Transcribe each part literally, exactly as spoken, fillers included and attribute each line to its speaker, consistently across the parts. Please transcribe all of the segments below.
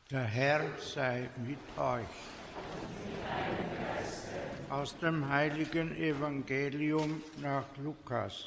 Speaker 1: Der Herr sei mit euch. Aus dem heiligen Evangelium nach Lukas.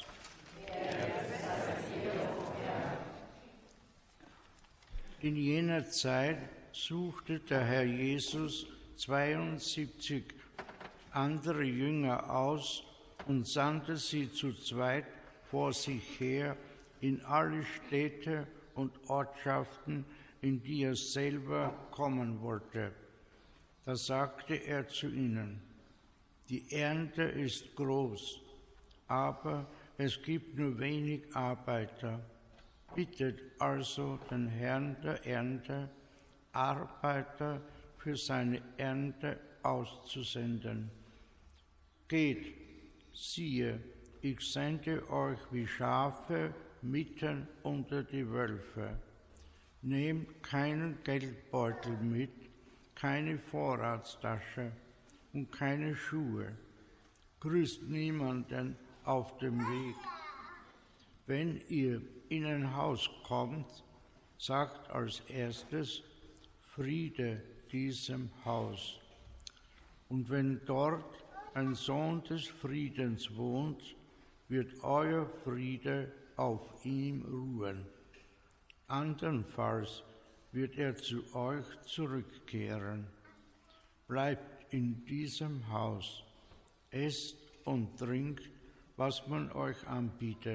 Speaker 1: In jener Zeit suchte der Herr Jesus zweiundsiebzig andere Jünger aus und sandte sie zu zweit vor sich her in alle Städte und Ortschaften, in die er selber kommen wollte. Da sagte er zu ihnen: Die Ernte ist groß, aber es gibt nur wenig Arbeiter. Bittet also den Herrn der Ernte, Arbeiter für seine Ernte auszusenden. Geht, siehe, ich sende euch wie Schafe mitten unter die Wölfe. Nehmt keinen Geldbeutel mit, keine Vorratstasche und keine Schuhe. Grüßt niemanden auf dem Weg. Wenn ihr in ein Haus kommt, sagt als erstes: Friede diesem Haus. Und wenn dort ein Sohn des Friedens wohnt, wird euer Friede auf ihm ruhen. Andernfalls wird er zu euch zurückkehren. Bleibt in diesem Haus, esst und trinkt, was man euch anbietet.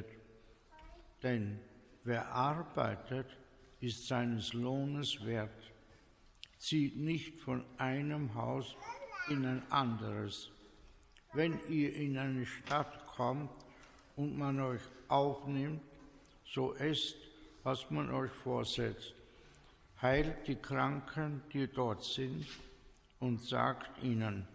Speaker 1: Denn wer arbeitet, ist seines Lohnes wert. Zieht nicht von einem Haus in ein anderes. Wenn ihr in eine Stadt kommt und man euch aufnimmt, so esst, was man euch vorsetzt. Heilt die Kranken, die dort sind, und sagt ihnen: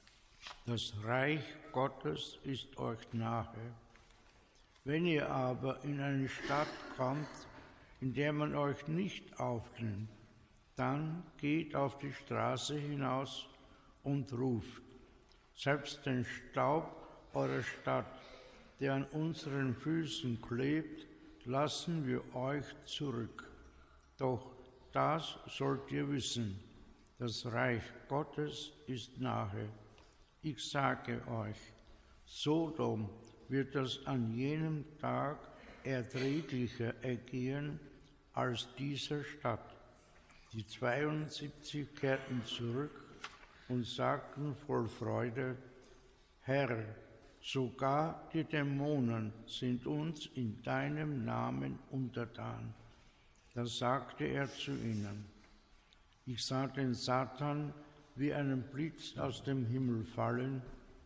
Speaker 1: Das Reich Gottes ist euch nahe. Wenn ihr aber in eine Stadt kommt, in der man euch nicht aufnimmt, dann geht auf die Straße hinaus und ruft: Selbst den Staub eurer Stadt, der an unseren Füßen klebt, lassen wir euch zurück. Doch das sollt ihr wissen: Das Reich Gottes ist nahe. Ich sage euch, Sodom wird es an jenem Tag erträglicher ergehen als dieser Stadt. Die zweiundsiebzig kehrten zurück und sagten voll Freude: Herr, sogar die Dämonen sind uns in deinem Namen untertan. Da sagte er zu ihnen: Ich sah den Satan wie einen Blitz aus dem Himmel fallen.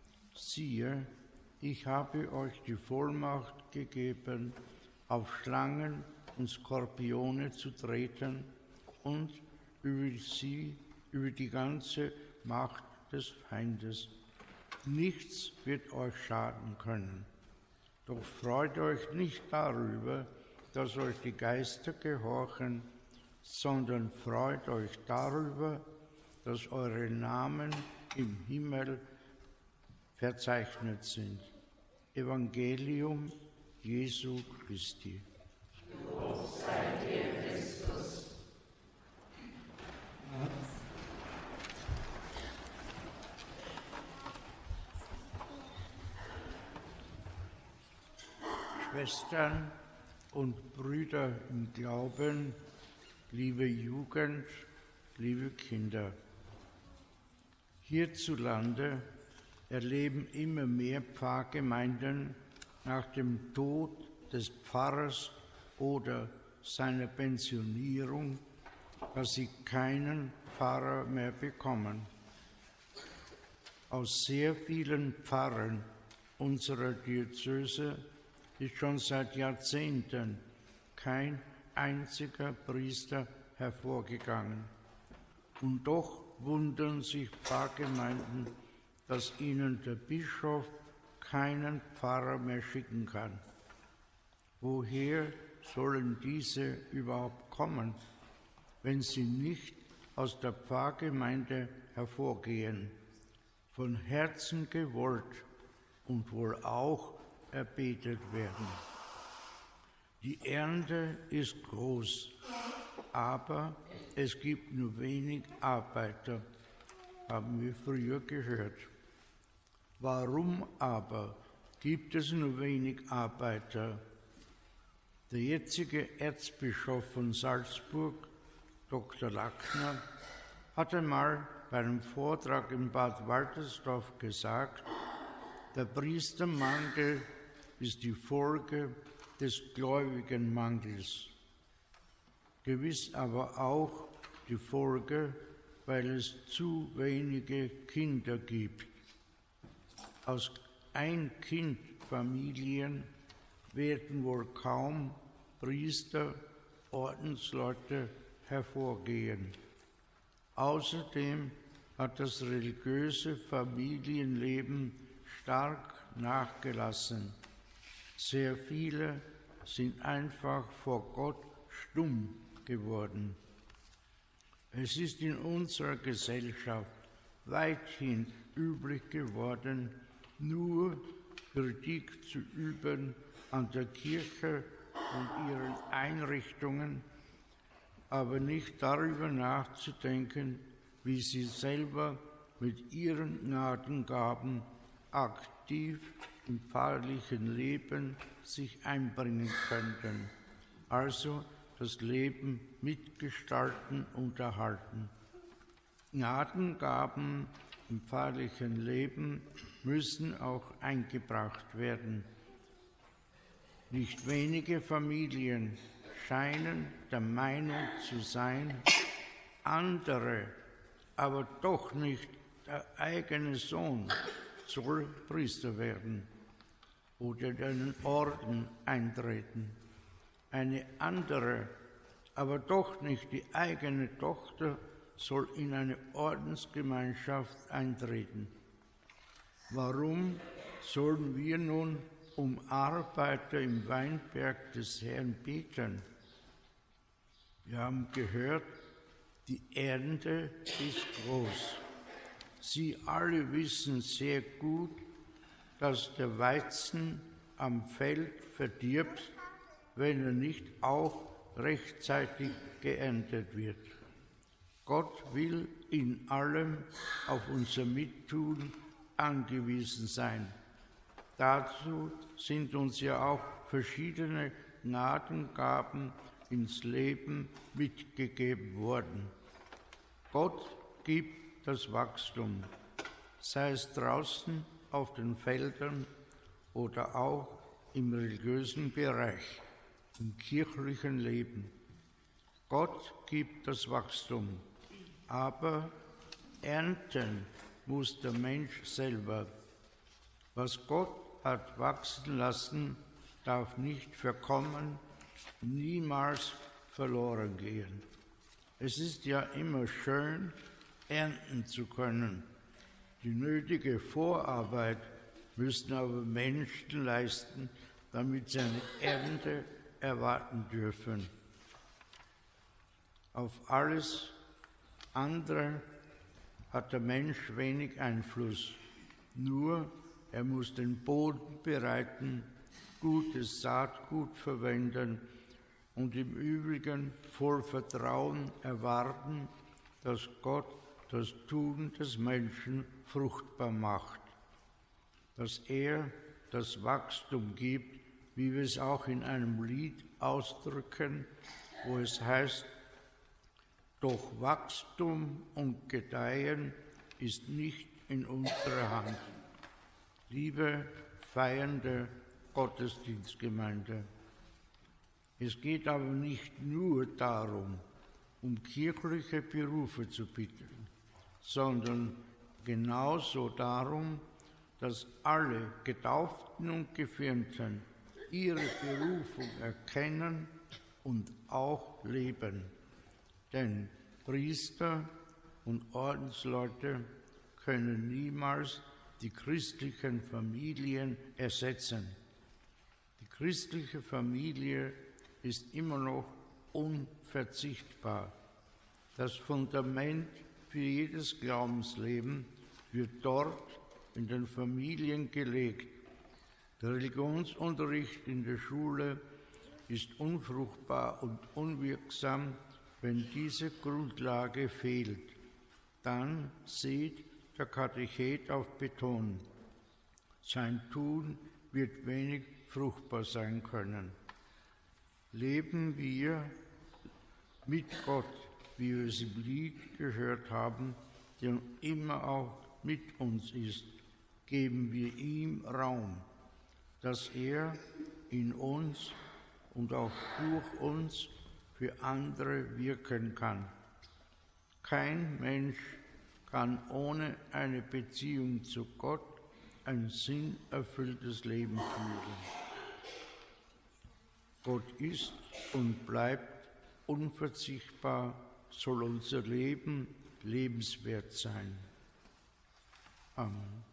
Speaker 1: Siehe, ich habe euch die Vollmacht gegeben, auf Schlangen und Skorpione zu treten und über sie, über die ganze Macht des Feindes. Nichts wird euch schaden können. Doch freut euch nicht darüber, dass euch die Geister gehorchen, sondern freut euch darüber, dass eure Namen im Himmel verzeichnet sind. Evangelium Jesu Christi.
Speaker 2: Lob sei dir, Christus.
Speaker 1: Schwestern und Brüder im Glauben, liebe Jugend, liebe Kinder. Hierzulande erleben immer mehr Pfarrgemeinden nach dem Tod des Pfarrers oder seiner Pensionierung, dass sie keinen Pfarrer mehr bekommen. Aus sehr vielen Pfarrern unserer Diözese ist schon seit Jahrzehnten kein einziger Priester hervorgegangen. Und doch wundern sich Pfarrgemeinden, dass ihnen der Bischof keinen Pfarrer mehr schicken kann. Woher sollen diese überhaupt kommen, wenn sie nicht aus der Pfarrgemeinde hervorgehen, von Herzen gewollt und wohl auch erbetet werden? Die Ernte ist groß, aber es gibt nur wenig Arbeiter, haben wir früher gehört. Warum aber gibt es nur wenig Arbeiter? Der jetzige Erzbischof von Salzburg, Doktor Lackner, hat einmal bei einem Vortrag in Bad Waltersdorf gesagt, der Priestermangel ist die Folge des Gläubigenmangels. Gewiss aber auch die Folge, weil es zu wenige Kinder gibt. Aus Ein-Kind-Familien werden wohl kaum Priester, Ordensleute hervorgehen. Außerdem hat das religiöse Familienleben stark nachgelassen. Sehr viele sind einfach vor Gott stumm geworden. Es ist in unserer Gesellschaft weithin üblich geworden, nur Kritik zu üben an der Kirche und ihren Einrichtungen, aber nicht darüber nachzudenken, wie sie selber mit ihren Gnadengaben aktiv im pfarrlichen Leben sich einbringen könnten, also das Leben mitgestalten und erhalten. Gnadengaben im pfarrlichen Leben müssen auch eingebracht werden. Nicht wenige Familien scheinen der Meinung zu sein, andere, aber doch nicht der eigene Sohn soll Priester werden oder in einen Orden eintreten. Eine andere, aber doch nicht die eigene Tochter soll in eine Ordensgemeinschaft eintreten. Warum sollen wir nun um Arbeiter im Weinberg des Herrn beten? Wir haben gehört, die Ernte ist groß. Sie alle wissen sehr gut, dass der Weizen am Feld verdirbt, wenn er nicht auch rechtzeitig geerntet wird. Gott will in allem auf unser Mittun angewiesen sein. Dazu sind uns ja auch verschiedene Gnadengaben ins Leben mitgegeben worden. Gott gibt das Wachstum, sei es draußen auf den Feldern oder auch im religiösen Bereich, im kirchlichen Leben. Gott gibt das Wachstum, aber ernten muss der Mensch selber. Was Gott hat wachsen lassen, darf nicht verkommen, niemals verloren gehen. Es ist ja immer schön, ernten zu können. Die nötige Vorarbeit müssen aber Menschen leisten, damit sie eine Ernte erwarten dürfen. Auf alles andere hat der Mensch wenig Einfluss. Nur er muss den Boden bereiten, gutes Saatgut verwenden und im Übrigen voll Vertrauen erwarten, dass Gott das Tun des Menschen fruchtbar macht, dass er das Wachstum gibt, wie wir es auch in einem Lied ausdrücken, wo es heißt, doch Wachstum und Gedeihen ist nicht in unserer Hand. Liebe feiernde Gottesdienstgemeinde, es geht aber nicht nur darum, um kirchliche Berufe zu bitten, sondern genauso darum, dass alle Getauften und Gefirmten ihre Berufung erkennen und auch leben. Denn Priester und Ordensleute können niemals die christlichen Familien ersetzen. Die christliche Familie ist immer noch unverzichtbar. Das Fundament für jedes Glaubensleben wird dort in den Familien gelegt. Der Religionsunterricht in der Schule ist unfruchtbar und unwirksam, Wenn diese Grundlage fehlt, dann sieht der Katechet auf Beton. Sein Tun wird wenig fruchtbar sein können. Leben wir mit Gott, wie wir es im Lied gehört haben, der immer auch mit uns ist, geben wir ihm Raum, dass er in uns und auch durch uns für andere wirken kann. Kein Mensch kann ohne eine Beziehung zu Gott ein sinnerfülltes Leben führen. Gott ist und bleibt unverzichtbar, soll unser Leben lebenswert sein. Amen.